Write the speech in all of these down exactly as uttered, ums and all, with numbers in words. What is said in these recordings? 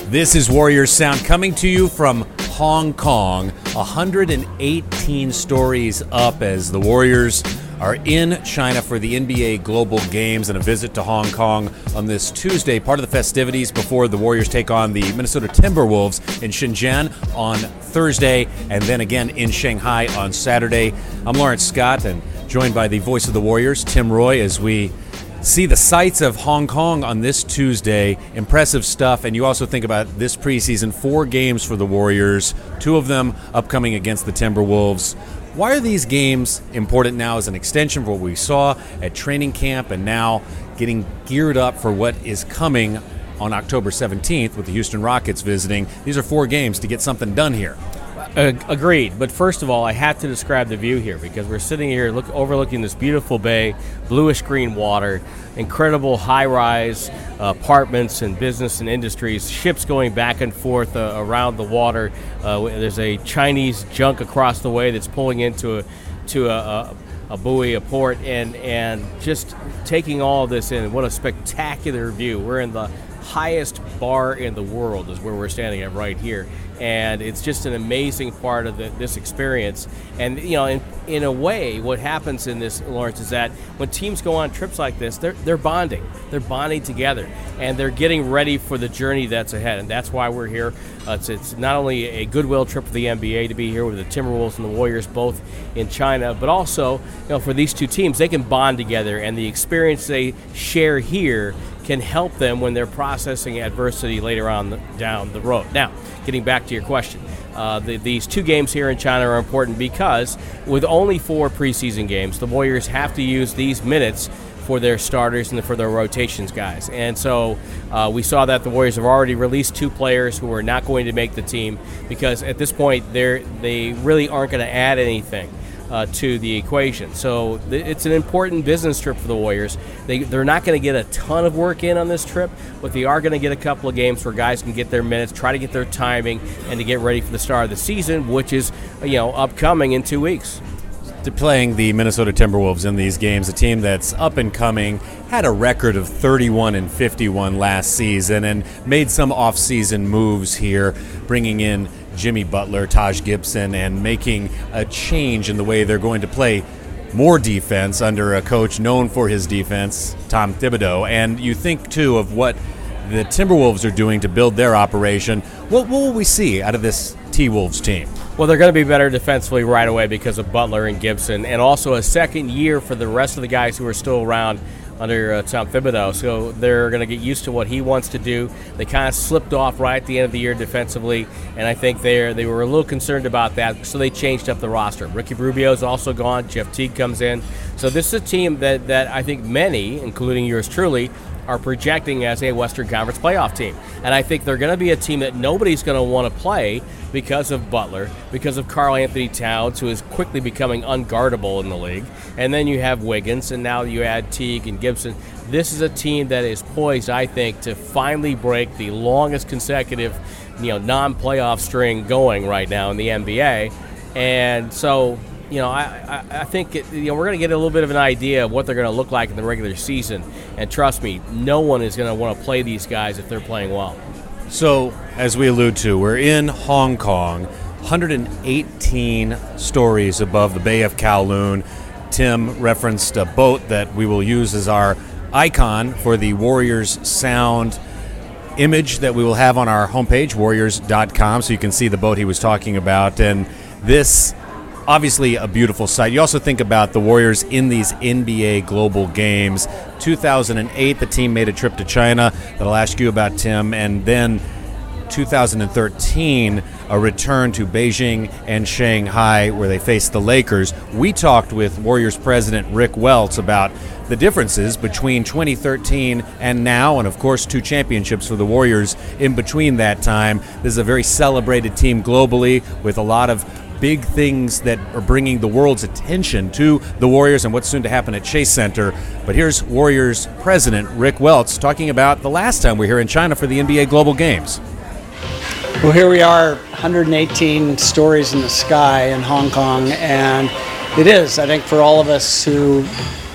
This is Warriors Sound coming to you from Hong Kong, one hundred eighteen stories up as the Warriors are in China for the N B A Global Games and a visit to Hong Kong on this Tuesday, part of the festivities before the Warriors take on the Minnesota Timberwolves in Shenzhen on Thursday and then again in Shanghai on Saturday. I'm Lawrence Scott and joined by the voice of the Warriors, Tim Roy, as we see the sights of Hong Kong on this Tuesday. Impressive stuff, and you also think about this preseason, four games for the Warriors, two of them upcoming against the Timberwolves. Why are these games important now as an extension of what we saw at training camp and now getting geared up for what is coming on October seventeenth with the Houston Rockets visiting? These are four games to get something done here. Uh, agreed. But first of all, I have to describe the view here because we're sitting here look, overlooking this beautiful bay, bluish green water, incredible high-rise uh, apartments and business and industries, ships going back and forth uh, around the water. Uh, there's a Chinese junk across the way that's pulling into a, to a, a, a buoy, a port, and, and just taking all of this in. What a spectacular view. We're in the highest bar in the world is where we're standing at right here, and it's just an amazing part of the, this experience. And you know, in, in a way, what happens in this, Lawrence, is that when teams go on trips like this, they're they're bonding, they're bonding together, and they're getting ready for the journey that's ahead. And that's why we're here. Uh, it's, it's not only a goodwill trip for the N B A to be here with the Timberwolves and the Warriors both in China, but also, you know, for these two teams, they can bond together, and the experience they share here can help them when they're processing adversity later on the, down the road. Now, getting back to your question, uh, the, these two games here in China are important because with only four preseason games, the Warriors have to use these minutes for their starters and for their rotations guys. And so uh, we saw that the Warriors have already released two players who are not going to make the team because at this point they're, they really aren't going to add anything Uh, to the equation. So th- it's an important business trip for the Warriors. They, they're not going to get a ton of work in on this trip, but they are going to get a couple of games where guys can get their minutes, try to get their timing, and to get ready for the start of the season, which is, you know, upcoming in two weeks. To playing the Minnesota Timberwolves in these games, a team that's up and coming, had a record of thirty-one and fifty-one last season, and made some off-season moves here, bringing in Jimmy Butler, Taj Gibson, and making a change in the way they're going to play more defense under a coach known for his defense, Tom Thibodeau. And you think, too, of what the Timberwolves are doing to build their operation. What, what will we see out of this T-Wolves team? Well, they're going to be better defensively right away because of Butler and Gibson, and also a second year for the rest of the guys who are still around under uh, Tom Thibodeau. So they're going to get used to what he wants to do. They kind of slipped off right at the end of the year defensively, and I think they they were a little concerned about that, so they changed up the roster. Ricky Rubio's also gone. Jeff Teague comes in. So this is a team that, that I think many, including yours truly, are projecting as a Western Conference playoff team. And I think they're going to be a team that nobody's going to want to play because of Butler, because of Karl Anthony Towns, who is quickly becoming unguardable in the league. And then you have Wiggins, and now you add Teague and Gibson. This is a team that is poised, I think, to finally break the longest consecutive, you know, non-playoff string going right now in the N B A. And so, you know, I, I, I think it, you know, we're going to get a little bit of an idea of what they're going to look like in the regular season. And trust me, no one is going to want to play these guys if they're playing well. So, as we allude to, we're in Hong Kong, one hundred eighteen stories above the Bay of Kowloon. Tim referenced a boat that we will use as our icon for the Warriors Sound image that we will have on our homepage, warriors dot com, so you can see the boat he was talking about. And this, obviously a beautiful sight. You also think about the Warriors in these N B A Global Games. two thousand eight, the team made a trip to China that I'll ask you about, Tim, and then two thousand thirteen, a return to Beijing and Shanghai where they faced the Lakers. We talked with Warriors president Rick Welts about the differences between twenty thirteen and now, and of course two championships for the Warriors in between that time. This is a very celebrated team globally with a lot of big things that are bringing the world's attention to the Warriors and what's soon to happen at Chase Center. But here's Warriors president Rick Welts talking about the last time we were here in China for the N B A Global Games. Well, here we are, one hundred eighteen stories in the sky in Hong Kong, and it is, I think, for all of us who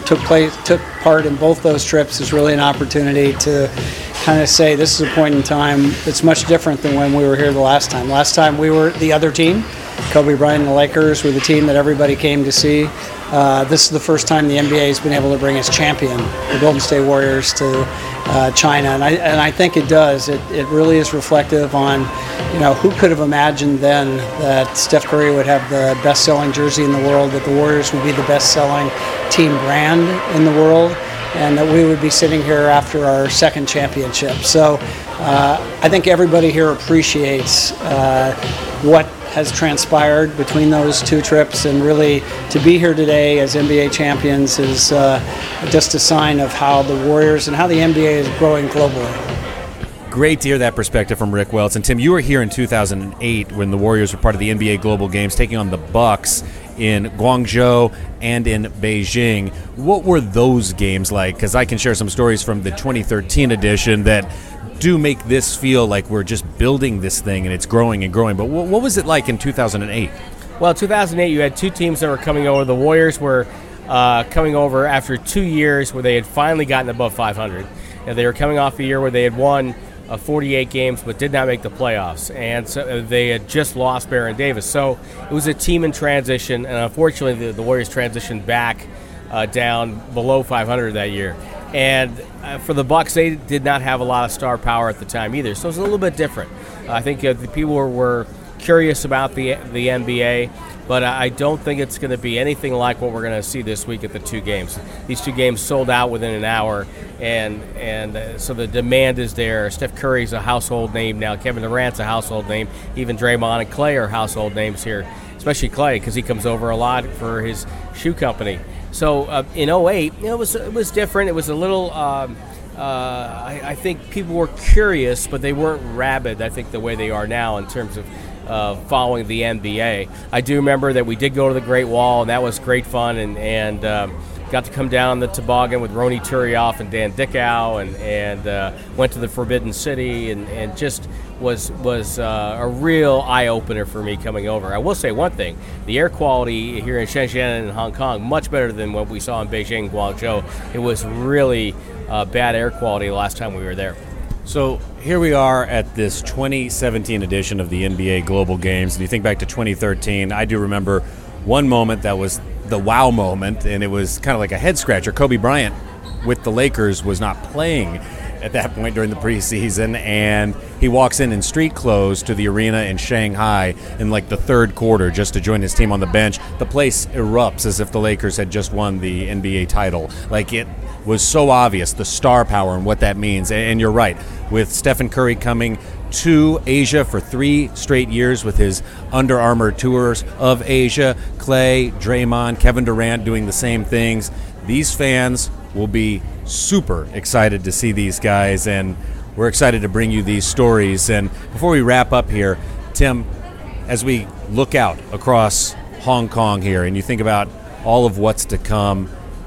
took place, took part in both those trips is really an opportunity to kind of say this is a point in time that's much different than when we were here the last time. Last time we were the other team. Kobe Bryant and the Lakers were the team that everybody came to see. Uh, this is the first time the N B A has been able to bring its champion, the Golden State Warriors, to uh, China, and I and I think it does. It it really is reflective on, you know, who could have imagined then that Steph Curry would have the best-selling jersey in the world, that the Warriors would be the best-selling team brand in the world, and that we would be sitting here after our second championship. So uh, I think everybody here appreciates uh, what has transpired between those two trips, and really to be here today as N B A champions is uh, just a sign of how the Warriors and how the N B A is growing globally. Great to hear that perspective from Rick Welts. And Tim, you were here in two thousand eight when the Warriors were part of the N B A Global Games, taking on the Bucks in Guangzhou and in Beijing. What were those games like? Because I can share some stories from the twenty thirteen edition that do make this feel like we're just building this thing and it's growing and growing. But what, what was it like in two thousand eight? Well, two thousand eight, you had two teams that were coming over. The Warriors were uh, coming over after two years where they had finally gotten above five hundred. And they were coming off a year where they had won uh, forty-eight games but did not make the playoffs. And so they had just lost Baron Davis. So it was a team in transition, and unfortunately the, the Warriors transitioned back uh, down below five hundred that year. And uh, for the Bucks, they did not have a lot of star power at the time either, so it was a little bit different. Uh, I think uh, the people were, were curious about the the N B A, but I don't think it's going to be anything like what we're going to see this week at the two games. These two games sold out within an hour, and and uh, so the demand is there. Steph Curry's a household name now. Kevin Durant's a household name. Even Draymond and Clay are household names here, especially Clay because he comes over a lot for his shoe company. So uh, in oh eight, you know, it was it was different. It was a little. Um, uh, I, I think people were curious, but they weren't rabid. I think the way they are now in terms of uh, following the N B A. I do remember that we did go to the Great Wall, and that was great fun, and and um, got to come down the toboggan with Roni Turioff and Dan Dickau, and and uh, went to the Forbidden City, and, and just was was uh, a real eye-opener for me coming over. I will say one thing, the air quality here in Shenzhen and Hong Kong, much better than what we saw in Beijing and Guangzhou. It was really uh, bad air quality the last time we were there. So here we are at this twenty seventeen edition of the N B A Global Games, and you think back to twenty thirteen, I do remember one moment that was the wow moment, and it was kind of like a head-scratcher. Kobe Bryant with the Lakers was not playing at that point during the preseason, and he walks in in street clothes to the arena in Shanghai in like the third quarter just to join his team on the bench. The place erupts as if the Lakers had just won the N B A title. Like, it was so obvious, the star power and what that means. And you're right, with Stephen Curry coming to Asia for three straight years with his Under Armour tours of Asia, Clay, Draymond, Kevin Durant doing the same things, these fans will be super excited to see these guys, and we're excited to bring you these stories. And before we wrap up here, Tim, as we look out across Hong Kong here and you think about all of what's to come,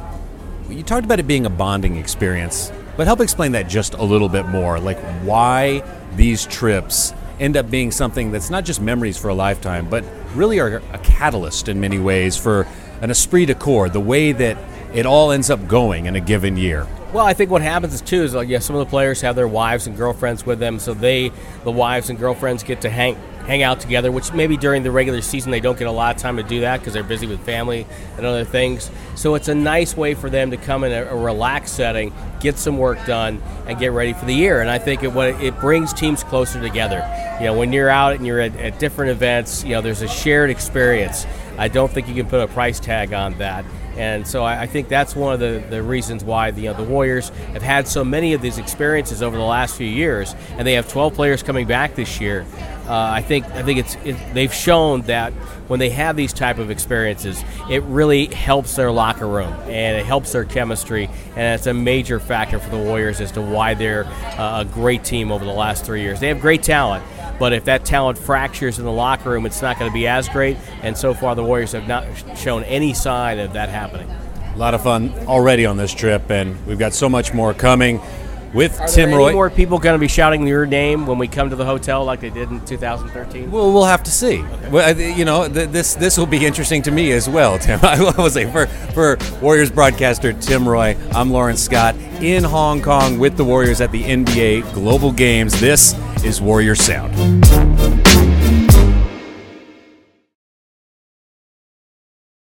you talked about it being a bonding experience, but help explain that just a little bit more, like why these trips end up being something that's not just memories for a lifetime, but really are a catalyst in many ways for an esprit de corps, the way that it all ends up going in a given year. Well, I think what happens is too is like yeah, some of the players have their wives and girlfriends with them, so they, the wives and girlfriends, get to hang hang out together. Which maybe during the regular season they don't get a lot of time to do that because they're busy with family and other things. So it's a nice way for them to come in a, a relaxed setting, get some work done, and get ready for the year. And I think it what it brings teams closer together. You know, when you're out and you're at, at different events, you know, there's a shared experience. I don't think you can put a price tag on that. And so I think that's one of the, the reasons why the, you know, the Warriors have had so many of these experiences over the last few years, and they have twelve players coming back this year. Uh, I think I think it's it, they've shown that when they have these type of experiences, it really helps their locker room and it helps their chemistry, and it's a major factor for the Warriors as to why they're uh, a great team over the last three years. They have great talent, but if that talent fractures in the locker room, it's not going to be as great, and so far the Warriors have not shown any sign of that happening. A lot of fun already on this trip, and we've got so much more coming. with Are Tim there Roy. any more people going to be shouting your name when we come to the hotel like they did in two thousand thirteen? Well, we'll have to see. Well, I- you know, th- this this will be interesting to me as well, Tim. I will say for for Warriors broadcaster Tim Roy, I'm Lawrence Scott in Hong Kong with the Warriors at the N B A Global Games. This is Warrior Sound.